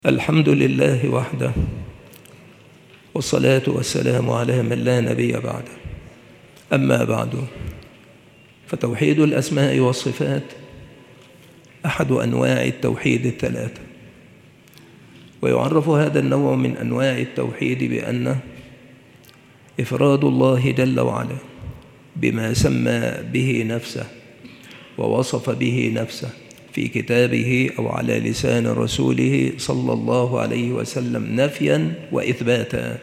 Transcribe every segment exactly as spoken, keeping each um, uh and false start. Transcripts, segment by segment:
الحمد لله وحده، والصلاة والسلام على من لا نبي بعده. أما بعد، فتوحيد الأسماء والصفات أحد أنواع التوحيد الثلاثة، ويعرف هذا النوع من أنواع التوحيد بأنه إفراد الله جل وعلا بما سمى به نفسه ووصف به نفسه في كتابه أو على لسان رسوله صلى الله عليه وسلم نفيا وإثباتا،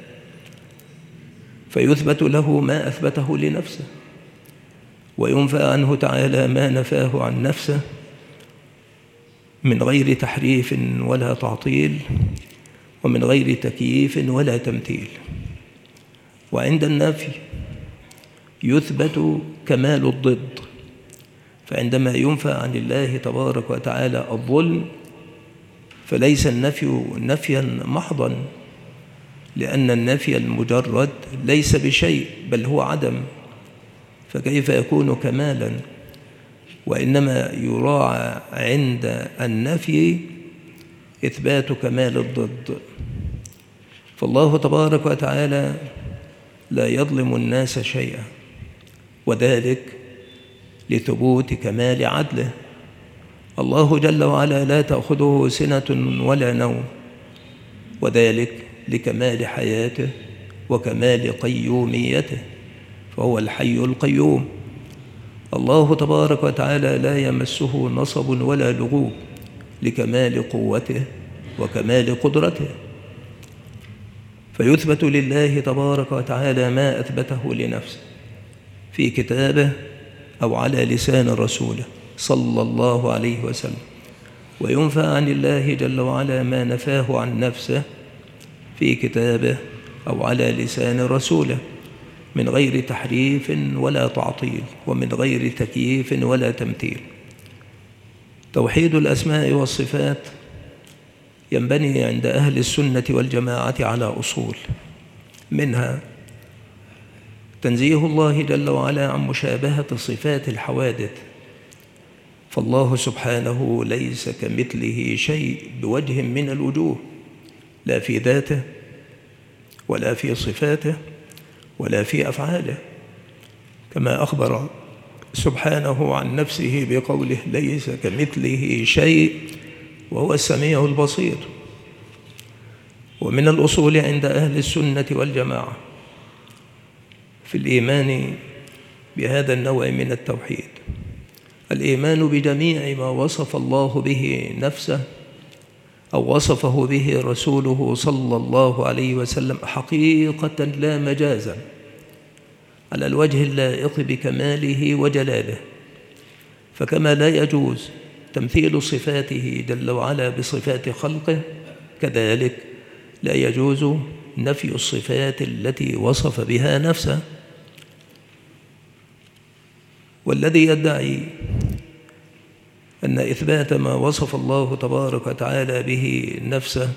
فيثبت له ما أثبته لنفسه، وينفى عنه تعالى ما نفاه عن نفسه من غير تحريف ولا تعطيل، ومن غير تكييف ولا تمثيل. وعند النفي يثبت كمال الضد، فعندما ينفى عن الله تبارك وتعالى الظلم فليس النفي نفيا محضا، لأن النفي المجرد ليس بشيء بل هو عدم، فكيف يكون كمالا؟ وإنما يراعى عند النفي إثبات كمال الضد. فالله تبارك وتعالى لا يظلم الناس شيئا، وذلك لثبوت كمال عدله. الله جل وعلا لا تأخذه سنة ولا نوم، وذلك لكمال حياته وكمال قيوميته، فهو الحي القيوم. الله تبارك وتعالى لا يمسه نصب ولا لغوب، لكمال قوته وكمال قدرته. فيثبت لله تبارك وتعالى ما أثبته لنفسه في كتابه أو على لسان رسوله صلى الله عليه وسلم، وينفى عن الله جل وعلا ما نفاه عن نفسه في كتابه أو على لسان رسوله من غير تحريف ولا تعطيل، ومن غير تكييف ولا تمثيل. توحيد الأسماء والصفات ينبني عند أهل السنة والجماعة على أصول، منها تنزيه الله جل وعلا عن مشابهة صفات الحوادث، فالله سبحانه ليس كمثله شيء بوجه من الوجوه، لا في ذاته ولا في صفاته ولا في أفعاله، كما أخبر سبحانه عن نفسه بقوله ليس كمثله شيء وهو السميع البصير. ومن الأصول عند أهل السنة والجماعة في الإيمان بهذا النوع من التوحيد الإيمان بجميع ما وصف الله به نفسه أو وصفه به رسوله صلى الله عليه وسلم حقيقة لا مجازا، على الوجه اللائق بكماله وجلاله. فكما لا يجوز تمثيل صفاته جل وعلا بصفات خلقه، كذلك لا يجوز نفي الصفات التي وصف بها نفسه. والذي يدعي أن إثبات ما وصف الله تبارك وتعالى به نفسه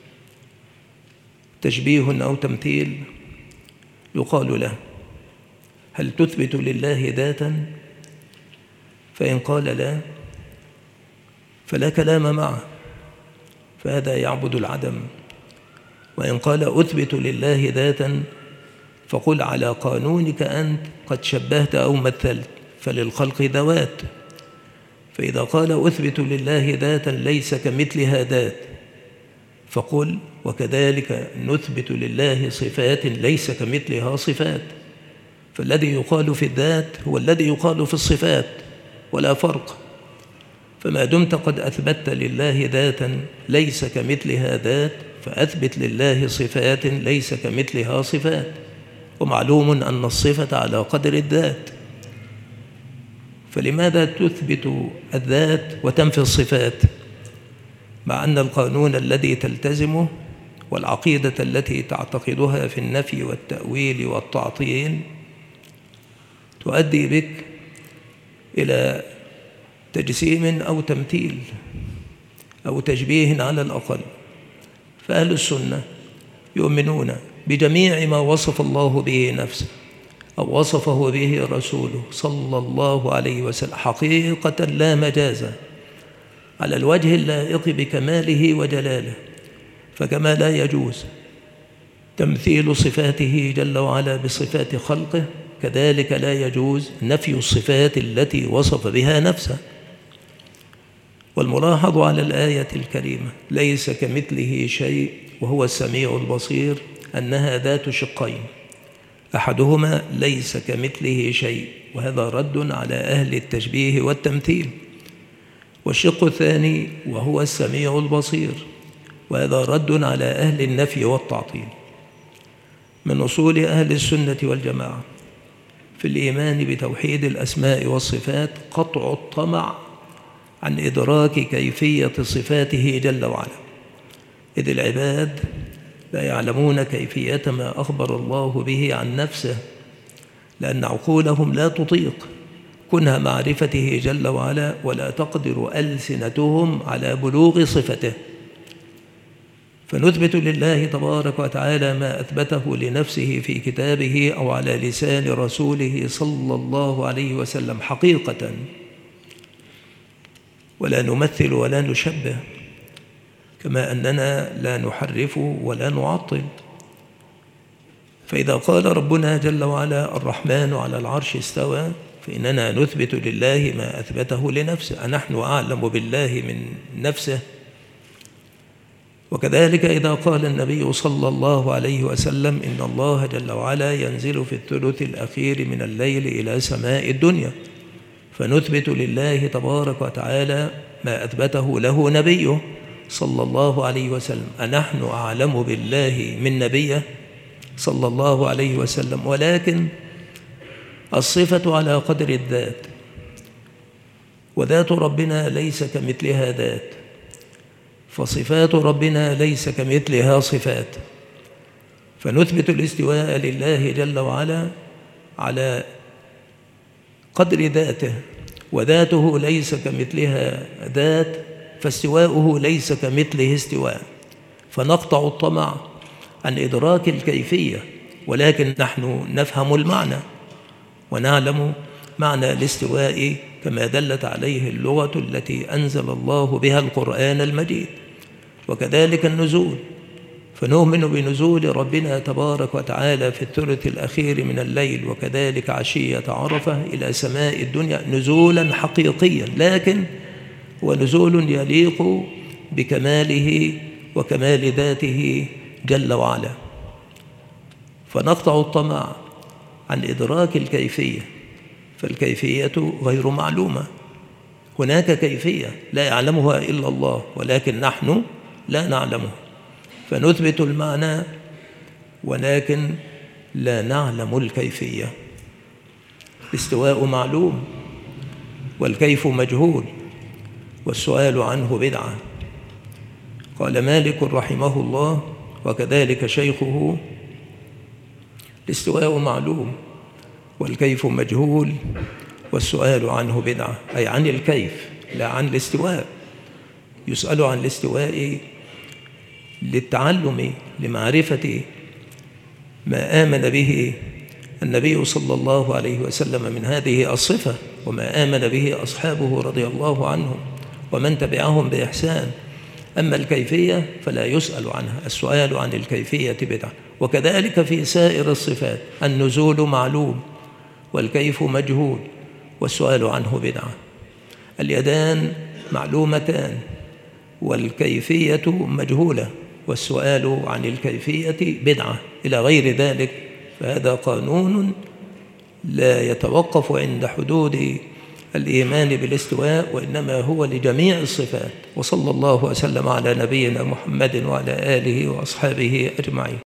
تشبيه أو تمثيل يقال له هل تثبت لله ذاتا؟ فإن قال لا فلا كلام معه، فهذا يعبد العدم. وإن قال أثبت لله ذاتا فقل على قانونك أنت قد شبهت أو مثلت، فللخلق ذوات. فإذا قال أثبت لله ذاتا ليس كمثلها ذات فقل وكذلك نثبت لله صفات ليس كمثلها صفات، فالذي يقال في الذات هو الذي يقال في الصفات ولا فرق. فما دمت قد أثبت لله ذاتا ليس كمثلها ذات فأثبت لله صفات ليس كمثلها صفات، ومعلوم أن الصفة على قدر الذات، فلماذا تثبت الذات وتنفي الصفات، مع أن القانون الذي تلتزمه والعقيدة التي تعتقدها في النفي والتأويل والتعطيل تؤدي بك إلى تجسيم أو تمثيل أو تشبيه على الأقل؟ فأهل السنة يؤمنون بجميع ما وصف الله به نفسه أو وصفه به رسوله صلى الله عليه وسلم حقيقة لا مجازا، على الوجه اللائق بكماله وجلاله، فكما لا يجوز تمثيل صفاته جل وعلا بصفات خلقه، كذلك لا يجوز نفي الصفات التي وصف بها نفسه. والملاحظ على الآية الكريمة ليس كمثله شيء وهو السميع البصير أنها ذات شقين، أحدهما ليس كمثله شيء، وهذا رد على أهل التشبيه والتمثيل، والشق الثاني وهو السميع البصير، وهذا رد على أهل النفي والتعطيل. من أصول أهل السنة والجماعة في الإيمان بتوحيد الأسماء والصفات قطع الطمع عن إدراك كيفية صفاته جل وعلا، إذ العباد لا يعلمون كيفية ما أخبر الله به عن نفسه، لأن عقولهم لا تطيق كنها معرفته جل وعلا، ولا تقدر ألسنتهم على بلوغ صفته. فنثبت لله تبارك وتعالى ما أثبته لنفسه في كتابه أو على لسان رسوله صلى الله عليه وسلم حقيقة، ولا نمثل ولا نشبه، كما أننا لا نحرف ولا نعطل. فإذا قال ربنا جل وعلا الرحمن على العرش استوى، فإننا نثبت لله ما أثبته لنفسه، أنحن أعلم بالله من نفسه. وكذلك إذا قال النبي صلى الله عليه وسلم إن الله جل وعلا ينزل في الثلث الأخير من الليل إلى سماء الدنيا، فنثبت لله تبارك وتعالى ما أثبته له نبيه صلى الله عليه وسلم، أنحن أعلم بالله من نبيه صلى الله عليه وسلم. ولكن الصفة على قدر الذات، وذات ربنا ليس كمثلها ذات، فصفات ربنا ليس كمثلها صفات، فنثبت الاستواء لله جل وعلا على قدر ذاته، وذاته ليس كمثلها ذات، فاستواؤه ليس كمثله استواء، فنقطع الطمع عن إدراك الكيفية، ولكن نحن نفهم المعنى ونعلم معنى الاستواء كما دلت عليه اللغة التي أنزل الله بها القرآن المجيد. وكذلك النزول، فنؤمن بنزول ربنا تبارك وتعالى في الثلث الأخير من الليل، وكذلك عشية عرفة إلى سماء الدنيا نزولا حقيقيا، لكن هو نزول يليق بكماله وكمال ذاته جل وعلا. فنقطع الطمع عن إدراك الكيفية، فالكيفية غير معلومة، هناك كيفية لا يعلمها إلا الله، ولكن نحن لا نعلمها، فنثبت المعنى ولكن لا نعلم الكيفية. الاستواء معلوم والكيف مجهول، والسؤال عنه بدعة. قال مالك رحمه الله وكذلك شيخه: الاستواء معلوم والكيف مجهول والسؤال عنه بدعة، أي عن الكيف لا عن الاستواء. يسأل عن الاستواء للتعلم، لمعرفة ما آمن به النبي صلى الله عليه وسلم من هذه الصفة، وما آمن به أصحابه رضي الله عنهم ومن تبعهم بإحسان. أما الكيفية فلا يسأل عنها، السؤال عن الكيفية بدعة. وكذلك في سائر الصفات، النزول معلوم والكيف مجهول والسؤال عنه بدعة. اليدان معلومتان والكيفية مجهولة والسؤال عن الكيفية بدعة إلى غير ذلك. فهذا قانون لا يتوقف عند حدود الإيمان بالاستواء، وإنما هو لجميع الصفات. وصلى الله وسلم على نبينا محمد وعلى آله وأصحابه أجمعين.